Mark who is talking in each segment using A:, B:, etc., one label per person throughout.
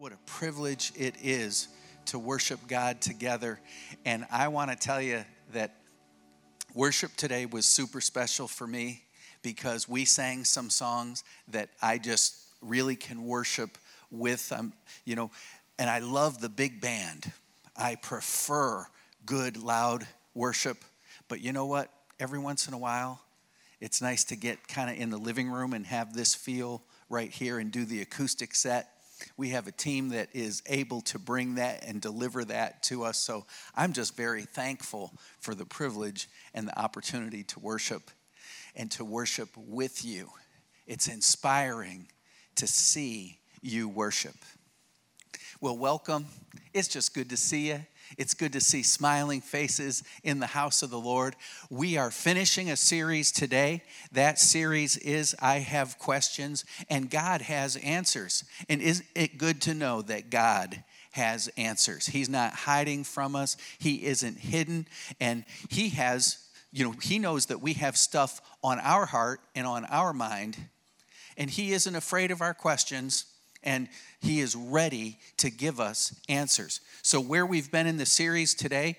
A: What a privilege it is to worship God together. And I want to tell you that worship today was super special for me because we sang some songs that I just really can worship with, and I love the big band. I prefer good, loud worship. But you know what? Every once in a while, it's nice to get kind of in the living room and have this feel right here and do the acoustic set. We have a team that is able to bring that and deliver that to us. So I'm just very thankful for the privilege and the opportunity to worship and to worship with you. It's inspiring to see you worship. Well, welcome. It's just good to see you. It's good to see smiling faces in the house of the Lord. We are finishing a series today. That series is I Have Questions, and God has answers. And isn't it good to know that God has answers? He's not hiding from us. He isn't hidden. And He has, He knows that we have stuff on our heart and on our mind. And He isn't afraid of our questions. And He is ready to give us answers. So where we've been in the series today,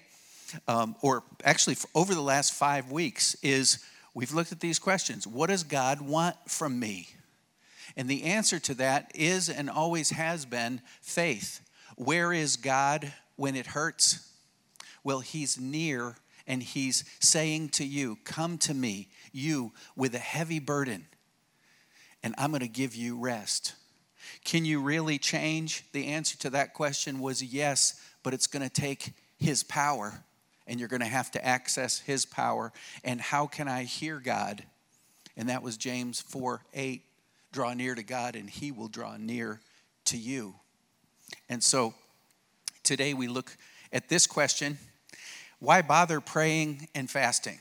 A: or actually over the last 5 weeks, is we've looked at these questions. What does God want from me? And the answer to that is and always has been faith. Where is God when it hurts? Well, He's near, and He's saying to you, come to me, you with a heavy burden, and I'm going to give you rest. Can you really change? The answer to that question was yes, but it's going to take His power, and you're going to have to access His power. And how can I hear God? And that was James 4:8. Draw near to God, and He will draw near to you. And so today we look at this question: why bother praying and fasting?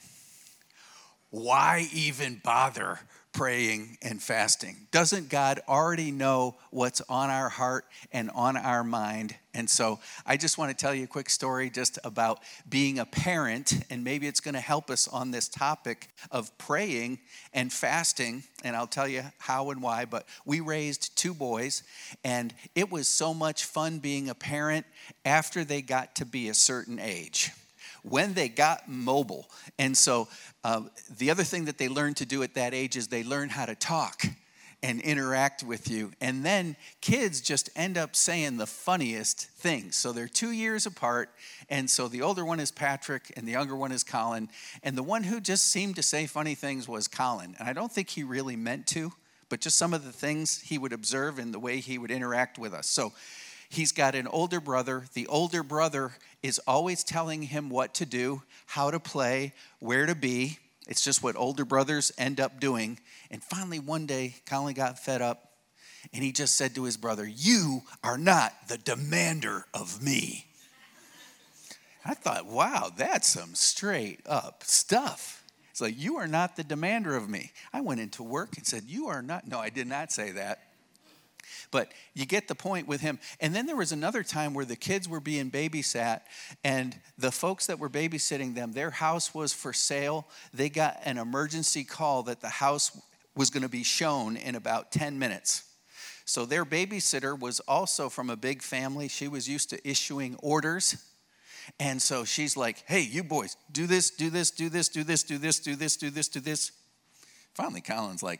A: Why even bother praying and fasting? Doesn't God already know what's on our heart and on our mind? And so I just want to tell you a quick story just about being a parent, and maybe it's going to help us on this topic of praying and fasting, and I'll tell you how and why. But we raised 2 boys, and it was so much fun being a parent after they got to be a certain age, when they got mobile. And so the other thing that they learned to do at that age is they learn how to talk and interact with you. And then kids just end up saying the funniest things. So they're 2 years apart. And so the older one is Patrick and the younger one is Colin. And the one who just seemed to say funny things was Colin. And I don't think he really meant to, but just some of the things he would observe and the way he would interact with us. So he's got an older brother. The older brother is always telling him what to do, how to play, where to be. It's just what older brothers end up doing. And finally, one day, Colin got fed up, and he just said to his brother, "You are not the demander of me." I thought, wow, that's some straight up stuff. It's like, you are not the demander of me. I went into work and said, you are not. No, I did not say that. But you get the point with him. And then there was another time where the kids were being babysat, and the folks that were babysitting them, their house was for sale. They got an emergency call that the house was going to be shown in about 10 minutes. So their babysitter was also from a big family. She was used to issuing orders. And so she's like, hey, you boys, do this, do this, do this, do this, do this, do this, do this, do this. Finally, Colin's like,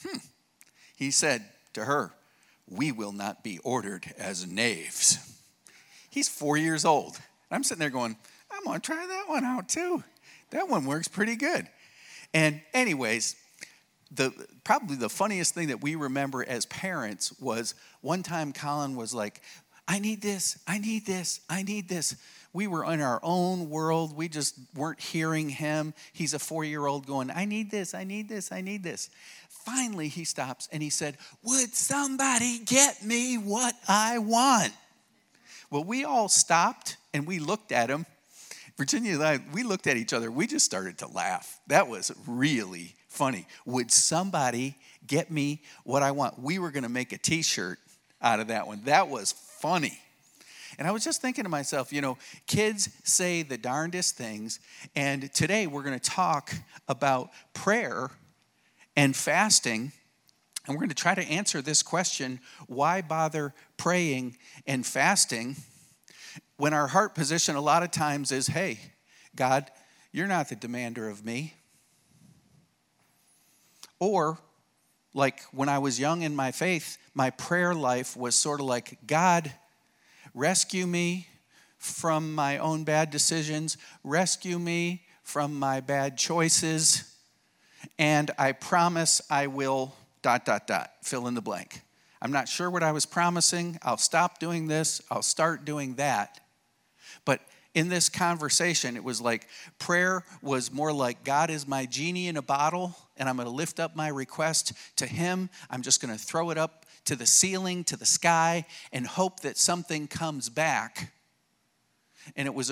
A: He said to her, "We will not be ordered as knaves." He's 4 years old. I'm sitting there going, I'm going to try that one out too. That one works pretty good. And anyways, probably the funniest thing that we remember as parents was one time Colin was like, I need this, I need this, I need this. We were in our own world. We just weren't hearing him. He's a 4-year-old going, I need this, I need this, I need this. Finally, he stops and he said, would somebody get me what I want? Well, we all stopped and we looked at him. Virginia and I, we looked at each other. We just started to laugh. That was really funny. Would somebody get me what I want? We were going to make a T-shirt out of that one. That was funny. And I was just thinking to myself, kids say the darndest things. And today we're going to talk about prayer and fasting And we're going to try to answer this question, why bother praying and fasting when our heart position a lot of times is, hey, God, you're not the demander of me. Or, like when I was young in my faith, my prayer life was sort of like, God, rescue me from my own bad decisions, rescue me from my bad choices, and I promise I will ... fill in the blank. I'm not sure what I was promising. I'll stop doing this. I'll start doing that. But in this conversation, it was like prayer was more like God is my genie in a bottle, and I'm going to lift up my request to him. I'm just going to throw it up to the ceiling, to the sky, and hope that something comes back. And it was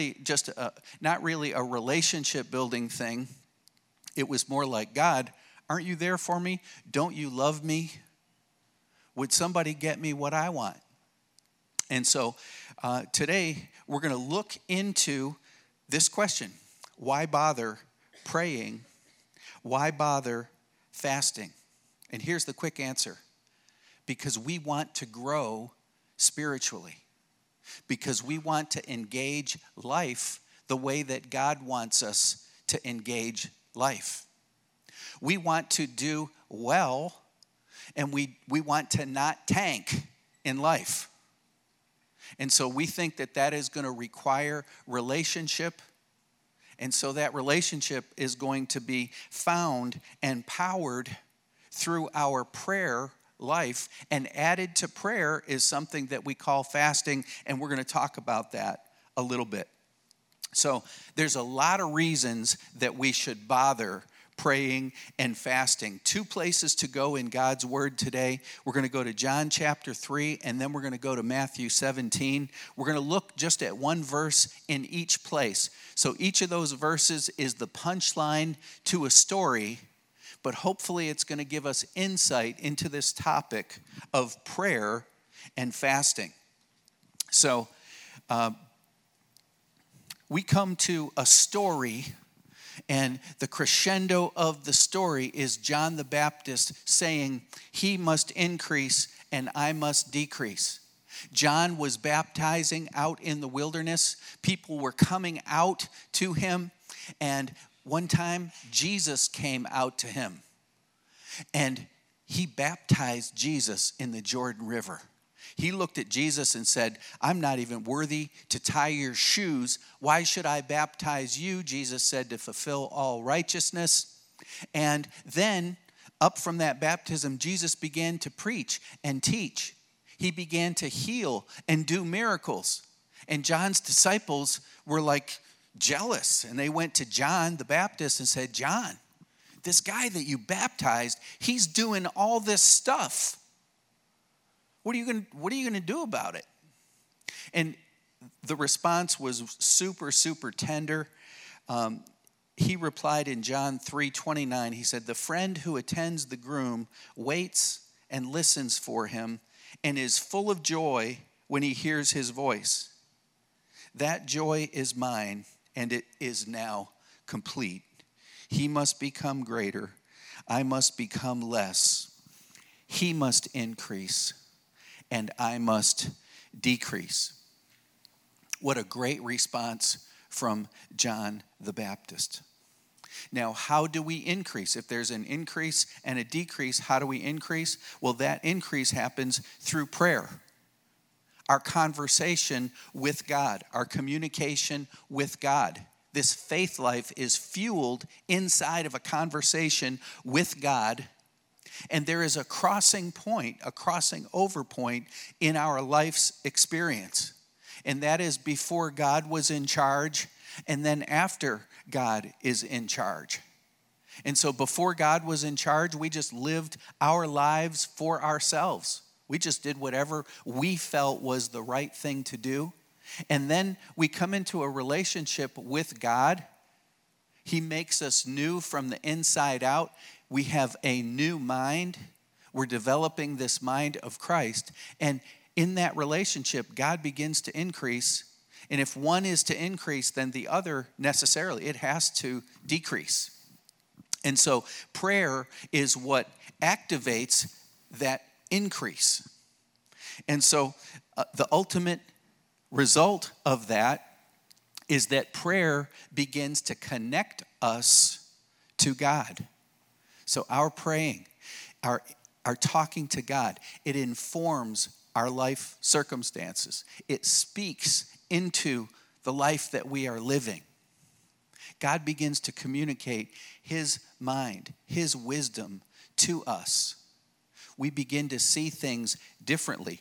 A: not really a relationship building thing. It was more like, God, aren't you there for me? Don't you love me? Would somebody get me what I want? And so today we're going to look into this question. Why bother praying? Why bother fasting? And here's the quick answer. Because we want to grow spiritually. Because we want to engage life the way that God wants us to engage life. We want to do well, and we want to not tank in life. And so we think that is going to require relationship. And so that relationship is going to be found and powered through our prayer life. And added to prayer is something that we call fasting, and we're going to talk about that a little bit. So there's a lot of reasons that we should bother praying and fasting. 2 places to go in God's word today. We're going to go to John chapter 3, and then we're going to go to Matthew 17. We're going to look just at one verse in each place. So each of those verses is the punchline to a story, but hopefully it's going to give us insight into this topic of prayer and fasting. So we come to a story, and the crescendo of the story is John the Baptist saying, he must increase and I must decrease. John was baptizing out in the wilderness. People were coming out to him, and one time Jesus came out to him, and he baptized Jesus in the Jordan River. He looked at Jesus and said, I'm not even worthy to tie your shoes. Why should I baptize you? Jesus said, to fulfill all righteousness. And then up from that baptism, Jesus began to preach and teach. He began to heal and do miracles. And John's disciples were like jealous. And they went to John the Baptist and said, John, this guy that you baptized, he's doing all this stuff. What are you going to do about it? And the response was super, super tender. He replied in John 3:29, he said, the friend who attends the groom waits and listens for him and is full of joy when he hears his voice. That joy is mine, and it is now complete. He must become greater. I must become less. He must increase, and I must decrease. What a great response from John the Baptist. Now, how do we increase? If there's an increase and a decrease, how do we increase? Well, that increase happens through prayer. Our conversation with God, our communication with God. This faith life is fueled inside of a conversation with God. And there is a crossing point, a crossing over point in our life's experience. And that is before God was in charge, and then after God is in charge. And so before God was in charge, we just lived our lives for ourselves. We just did whatever we felt was the right thing to do. And then we come into a relationship with God. He makes us new from the inside out. We have a new mind. We're developing this mind of Christ. And in that relationship, God begins to increase. And if one is to increase, then the other necessarily, it has to decrease. And so prayer is what activates that increase. And so the ultimate result of that is that prayer begins to connect us to God. So our praying, our talking to God, it informs our life circumstances. It speaks into the life that we are living. God begins to communicate his mind, his wisdom to us. We begin to see things differently.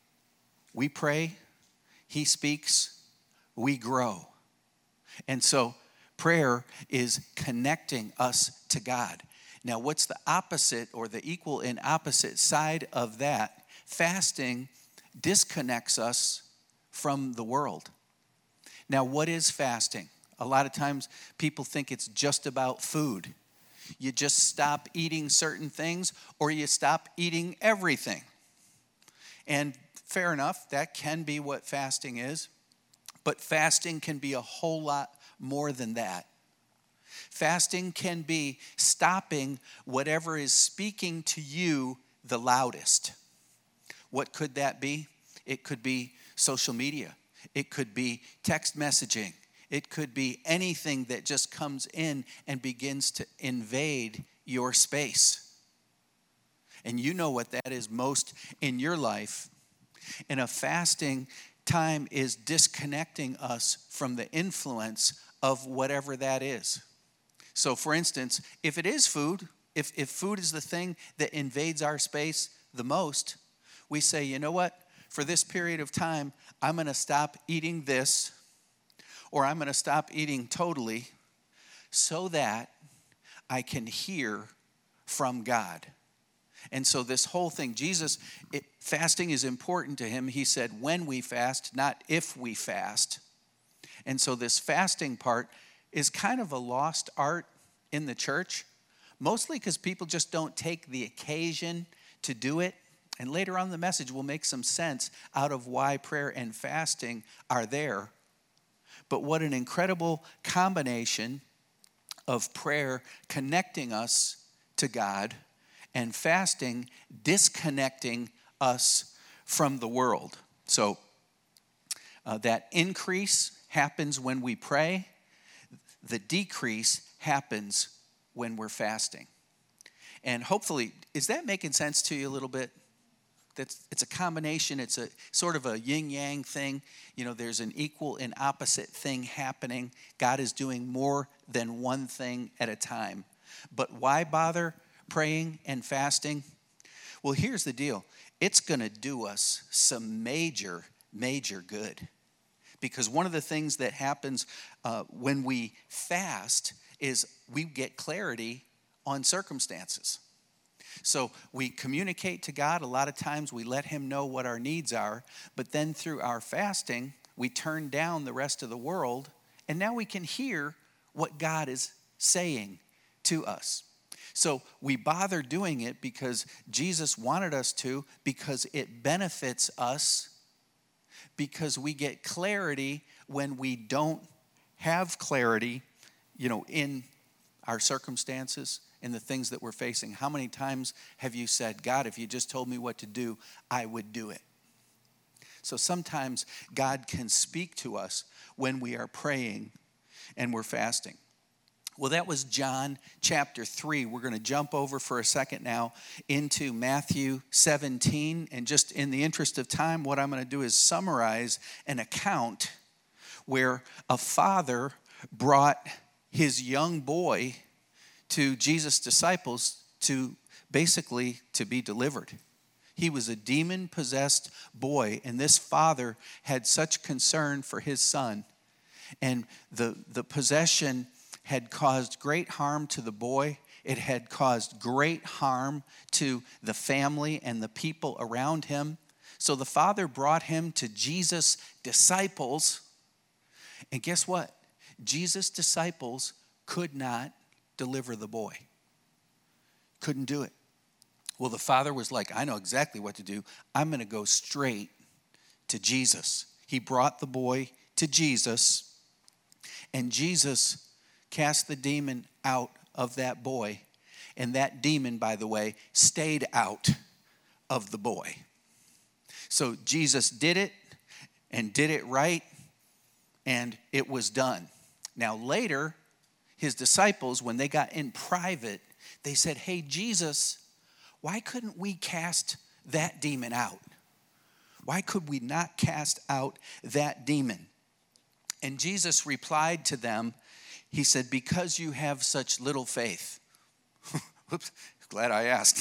A: We pray, he speaks, we grow. And so prayer is connecting us to God. Now, what's the opposite or the equal and opposite side of that? Fasting disconnects us from the world. Now, what is fasting? A lot of times people think it's just about food. You just stop eating certain things or you stop eating everything. And fair enough, that can be what fasting is. But fasting can be a whole lot more than that. Fasting can be stopping whatever is speaking to you the loudest. What could that be? It could be social media. It could be text messaging. It could be anything that just comes in and begins to invade your space. And you know what that is most in your life. And a fasting time is disconnecting us from the influence of whatever that is. So for instance, if it is food, if food is the thing that invades our space the most, we say, you know what? For this period of time, I'm going to stop eating this, or I'm going to stop eating totally so that I can hear from God. And so this whole thing, fasting is important to him. He said when we fast, not if we fast. And so this fasting part is kind of a lost art in the church, mostly because people just don't take the occasion to do it. And later on in the message, we'll make some sense out of why prayer and fasting are there. But what an incredible combination of prayer connecting us to God and fasting disconnecting us from the world. So that increase happens when we pray. The decrease happens when we're fasting. And hopefully, is that making sense to you a little bit? It's a combination. It's a sort of a yin-yang thing. You know, there's an equal and opposite thing happening. God is doing more than one thing at a time. But why bother praying and fasting? Well, here's the deal. It's going to do us some major, major good. Because one of the things that happens when we fast is we get clarity on circumstances. So we communicate to God. A lot of times we let him know what our needs are. But then through our fasting, we turn down the rest of the world. And now we can hear what God is saying to us. So we bother doing it because Jesus wanted us to, because it benefits us, because we get clarity when we don't have clarity, in our circumstances, in the things that we're facing. How many times have you said, God, if you just told me what to do, I would do it? So sometimes God can speak to us when we are praying and we're fasting. Well, that was John chapter 3. We're going to jump over for a second now into Matthew 17. And just in the interest of time, what I'm going to do is summarize an account where a father brought his young boy to Jesus' disciples to be delivered. He was a demon-possessed boy, and this father had such concern for his son. And the possession had caused great harm to the boy. It had caused great harm to the family and the people around him. So the father brought him to Jesus' disciples. And guess what? Jesus' disciples could not deliver the boy. Couldn't do it. Well, the father was like, I know exactly what to do. I'm going to go straight to Jesus. He brought the boy to Jesus, and Jesus cast the demon out of that boy. And that demon, by the way, stayed out of the boy. So Jesus did it and did it right, and it was done. Now later, his disciples, when they got in private, they said, "Hey, Jesus, why couldn't we cast that demon out? Why could we not cast out that demon?" And Jesus replied to them, he said, "Because you have such little faith." Whoops, glad I asked.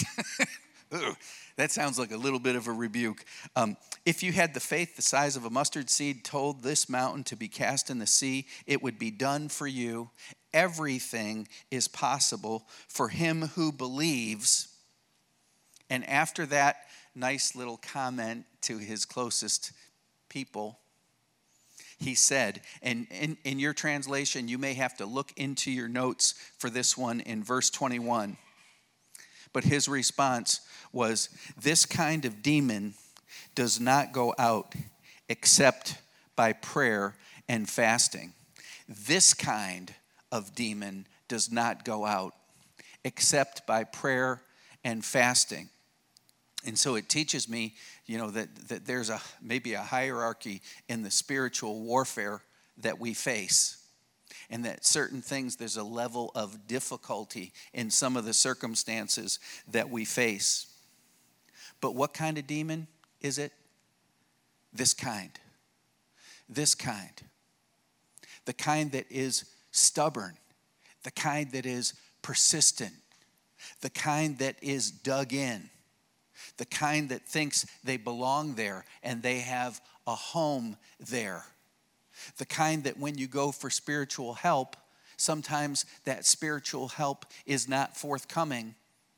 A: That sounds like a little bit of a rebuke. If you had the faith the size of a mustard seed, told this mountain to be cast in the sea, it would be done for you. Everything is possible for him who believes. And after that nice little comment to his closest people, he said, and in your translation, you may have to look into your notes for this one in verse 21. But his response was, "This kind of demon does not go out except by prayer and fasting." This kind of demon does not go out except by prayer and fasting. And so it teaches me, that there's maybe a hierarchy in the spiritual warfare that we face. And that certain things, there's a level of difficulty in some of the circumstances that we face. But what kind of demon is it? This kind. This kind. The kind that is stubborn. The kind that is persistent. The kind that is dug in. The kind that thinks they belong there and they have a home there. The kind that when you go for spiritual help, sometimes that spiritual help is not forthcoming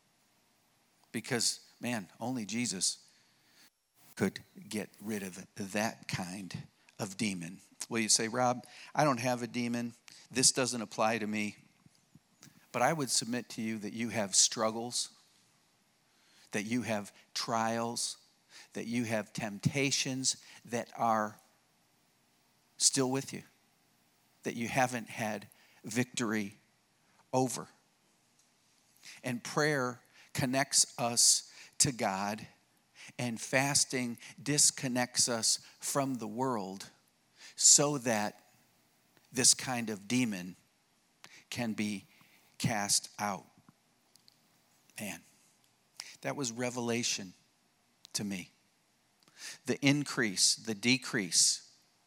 A: because, man, only Jesus could get rid of that kind of demon. Well, you say, "Rob, I don't have a demon. This doesn't apply to me." But I would submit to you that you have struggles, that you have trials, that you have temptations that are still with you, that you haven't had victory over. And prayer connects us to God, and fasting disconnects us from the world so that this kind of demon can be cast out. Man, that was revelation to me. The increase, the decrease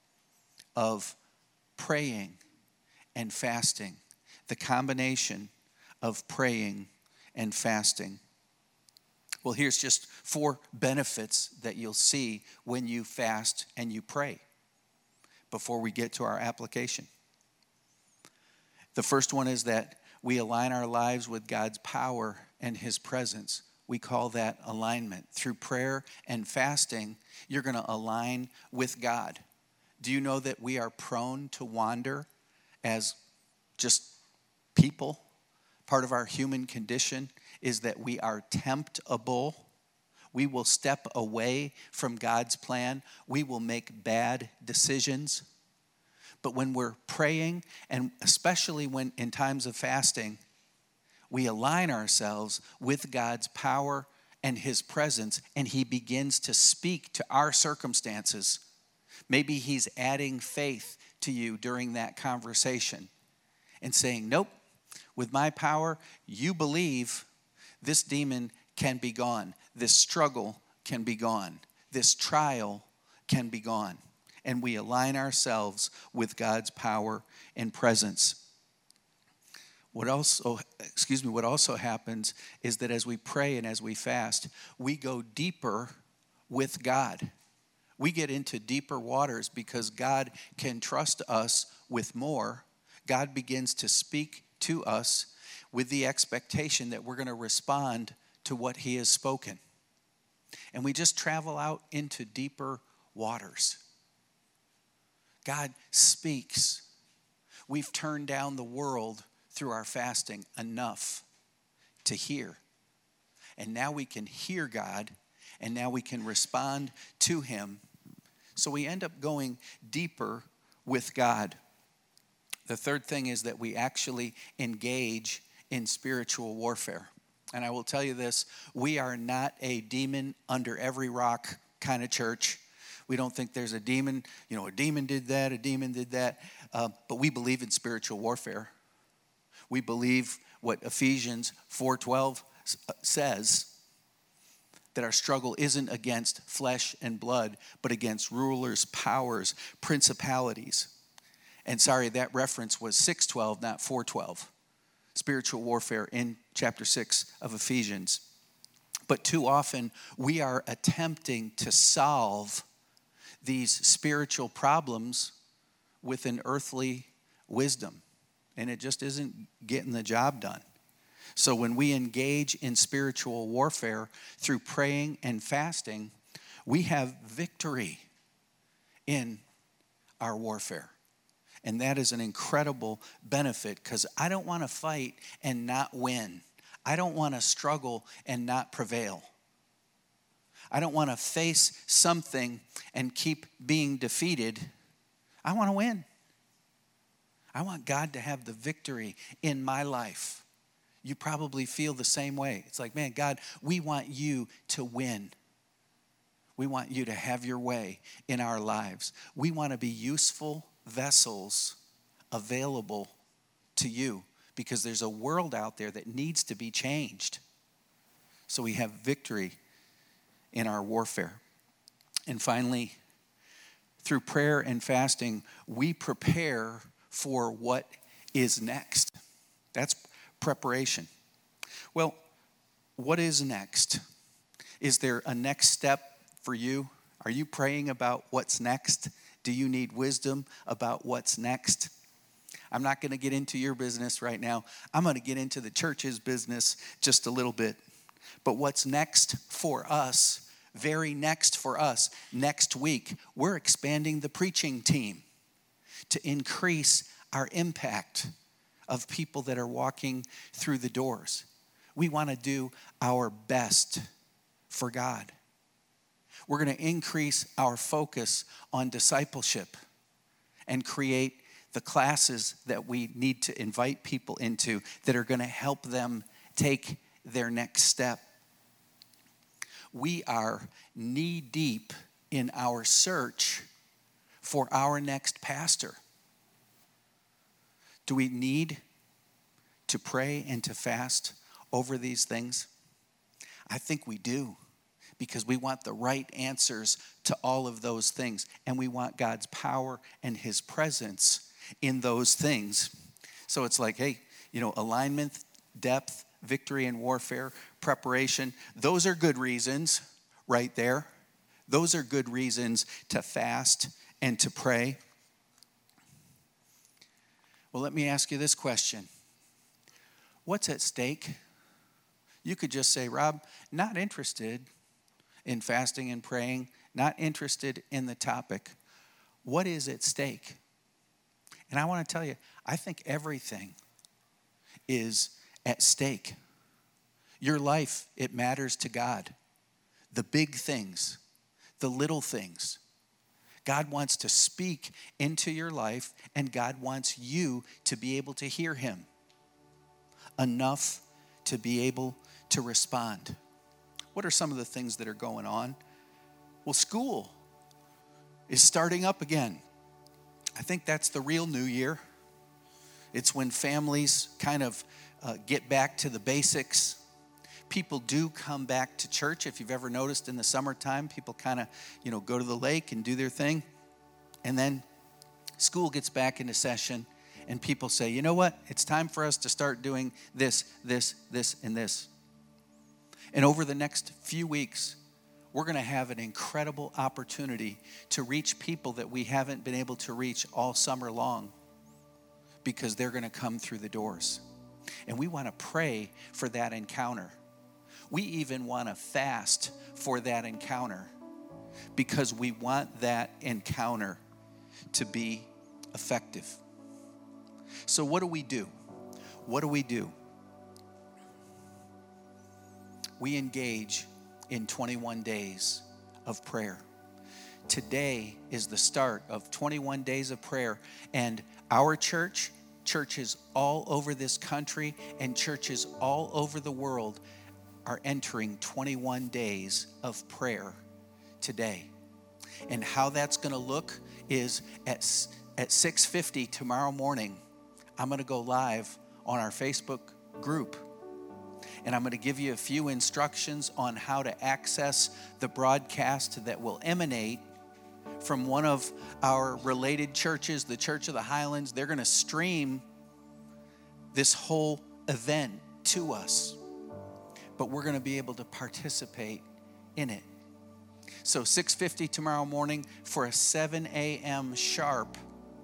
A: of praying and fasting, the combination of praying and fasting. Well, here's just 4 benefits that you'll see when you fast and you pray before we get to our application. The first one is that we align our lives with God's power and his presence. We call that alignment. Through prayer and fasting, you're going to align with God. Do you know that we are prone to wander as just people? Part of our human condition is that we are temptable. We will step away from God's plan. We will make bad decisions. But when we're praying, and especially when in times of fasting, we align ourselves with God's power and his presence, and he begins to speak to our circumstances. Maybe he's adding faith to you during that conversation and saying, "Nope, with my power, you believe this demon can be gone. This struggle can be gone. This trial can be gone." And we align ourselves with God's power and presence. What also happens is that as we pray and as we fast, we go deeper with God. We get into deeper waters because God can trust us with more. God begins to speak to us with the expectation that we're going to respond to what he has spoken. And we just travel out into deeper waters. God speaks. We've turned down the world through our fasting enough to hear. And now we can hear God, and now we can respond to him. So we end up going deeper with God. The third thing is that we actually engage in spiritual warfare. And I will tell you this, we are not a demon under every rock kind of church. We don't think there's a demon, a demon did that, a demon did that. But we believe in spiritual warfare. We believe what Ephesians 4:12 says, that our struggle isn't against flesh and blood, but against rulers, powers, principalities. And sorry, that reference was 6:12, not 4:12. Spiritual warfare in chapter 6 of Ephesians. But too often, we are attempting to solve these spiritual problems with an earthly wisdom, and it just isn't getting the job done. So when we engage in spiritual warfare through praying and fasting, we have victory in our warfare. And that is an incredible benefit, because I don't want to fight and not win. I don't want to struggle and not prevail. I don't want to face something and keep being defeated. I want to win. I want God to have the victory in my life. You probably feel the same way. It's like, man, God, we want you to win. We want you to have your way in our lives. We want to be useful vessels available to you, because there's a world out there that needs to be changed. So we have victory in our warfare. And finally, through prayer and fasting, we prepare for what is next. That's preparation. Well, what is next? Is there a next step for you? Are you praying about what's next? Do you need wisdom about what's next? I'm not going to get into your business right now. I'm going to get into the church's business just a little bit. But what's next for us, very next for us, next week, we're expanding the preaching team to increase our impact of people that are walking through the doors. We want to do our best for God. We're going to increase our focus on discipleship and create the classes that we need to invite people into that are going to help them take their next step. We are knee-deep in our search for our next pastor. Do we need to pray and to fast over these things? I think we do, because we want the right answers to all of those things, and we want God's power and his presence in those things. So it's like, hey, alignment, depth, victory in warfare, preparation, those are good reasons right there. Those are good reasons to fast and to pray. Well, let me ask you this question. What's at stake? You could just say, Rob, not interested in fasting and praying, not interested in the topic. What is at stake? And I want to tell you, I think everything is at stake. Your life, it matters to God. The big things, the little things. God wants to speak into your life, and God wants you to be able to hear him enough to be able to respond. What are some of the things that are going on? Well, school is starting up again. I think that's the real new year. It's when families kind of get back to the basics. People do come back to church. If you've ever noticed in the summertime, people kind of, go to the lake and do their thing. And then school gets back into session, and people say, you know what? It's time for us to start doing this, this, this, and this. And over the next few weeks, we're going to have an incredible opportunity to reach people that we haven't been able to reach all summer long, because they're going to come through the doors. And we want to pray for that encounter. We even want to fast for that encounter, because we want that encounter to be effective. So what do we do? What do we do? We engage in 21 days of prayer. Today is the start of 21 days of prayer, and our church churches all over this country and churches all over the world are entering 21 days of prayer today. And how that's going to look is at 6:50 tomorrow morning, I'm going to go live on our Facebook group. And I'm going to give you a few instructions on how to access the broadcast that will emanate from one of our related churches, the Church of the Highlands. They're going to stream this whole event to us, but we're going to be able to participate in it. So 6:50 tomorrow morning for a 7 a.m. sharp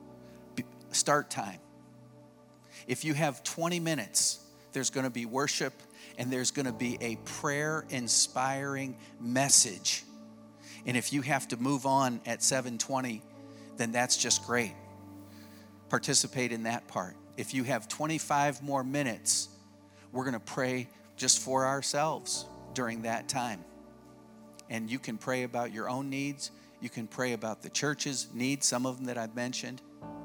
A: start time. If you have 20 minutes, there's going to be worship and there's going to be a prayer-inspiring message. And if you have to move on at 7:20, then that's just great. Participate in that part. If you have 25 more minutes, we're going to pray just for ourselves during that time. And you can pray about your own needs. You can pray about the church's needs, some of them that I've mentioned.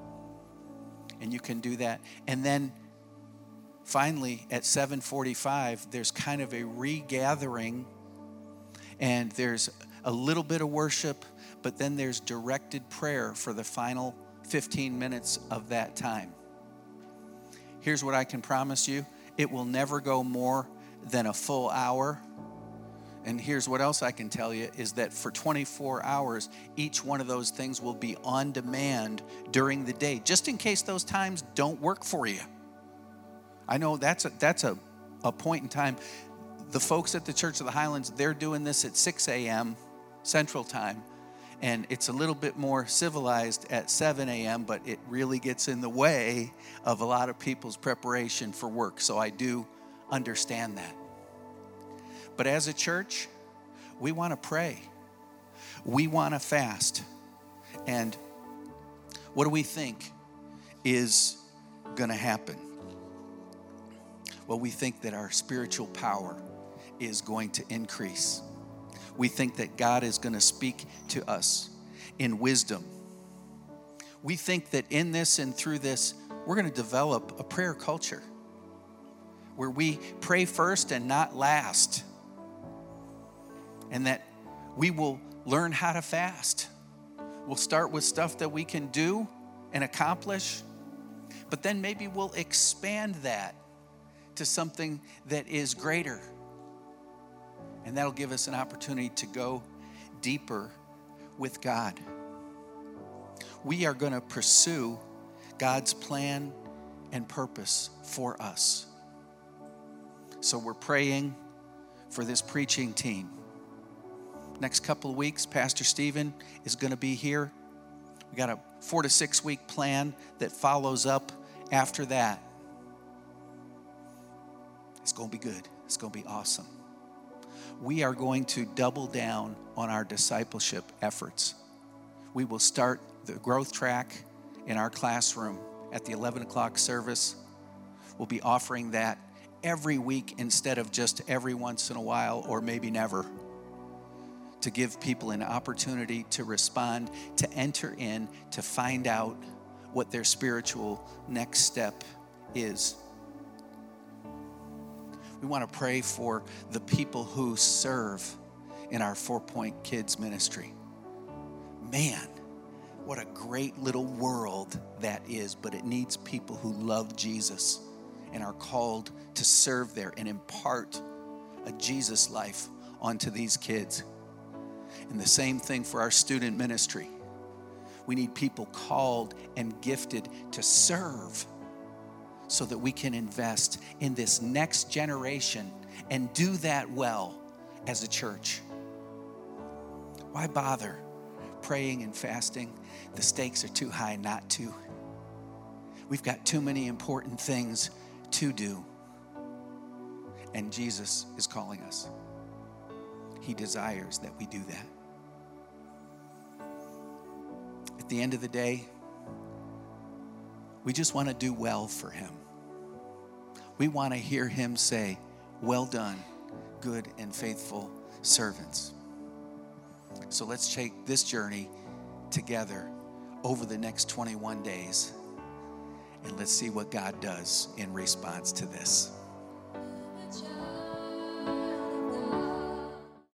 A: And you can do that. And then finally at 7:45, there's kind of a regathering. And there's a little bit of worship, but then there's directed prayer for the final 15 minutes of that time. Here's what I can promise you. It will never go more than a full hour. And here's what else I can tell you is that for 24 hours, each one of those things will be on demand during the day, just in case those times don't work for you. I know that's a point in time. The folks at the Church of the Highlands, they're doing this at 6 a.m. Central Time, and it's a little bit more civilized at 7 a.m., but it really gets in the way of a lot of people's preparation for work, so I do understand that. But as a church, we want to pray. We want to fast. And what do we think is going to happen? Well, we think that our spiritual power is going to increase. We think that God is going to speak to us in wisdom. We think that in this and through this, we're going to develop a prayer culture where we pray first and not last. And that we will learn how to fast. We'll start with stuff that we can do and accomplish, but then maybe we'll expand that to something that is greater. And that'll give us an opportunity to go deeper with God. We are going to pursue God's plan and purpose for us. So we're praying for this preaching team. Next couple of weeks, Pastor Stephen is going to be here. We got a 4 to 6 week plan that follows up after that. It's going to be good. It's going to be awesome. We are going to double down on our discipleship efforts. We will start the growth track in our classroom at the 11 o'clock service. We'll be offering that every week instead of just every once in a while or maybe never, to give people an opportunity to respond, to enter in, to find out what their spiritual next step is. We want to pray for the people who serve in our 4 Point Kids ministry. Man, what a great little world that is, but it needs people who love Jesus and are called to serve there and impart a Jesus life onto these kids. And the same thing for our student ministry. We need people called and gifted to serve so that we can invest in this next generation and do that well as a church. Why bother praying and fasting? The stakes are too high not to. We've got too many important things to do. And Jesus is calling us. He desires that we do that. At the end of the day, we just want to do well for him. We want to hear him say, "Well done, good and faithful servants." So let's take this journey together over the next 21 days And let's see what God does in response to this.